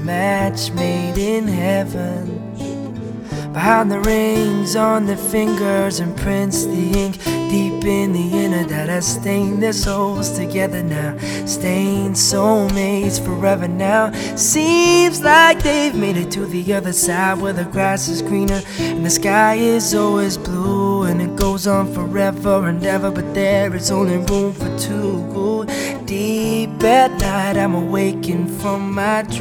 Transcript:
match made in heaven. Behind the rings on their fingers imprints the ink deep in the inner that has stained their souls together now. Stained soulmates forever now. Seems like they've made it to the other side where the grass is greener and the sky is always blue, and it goes on forever and ever, but there is only room for two. Deep at night I'm awakened from my dream.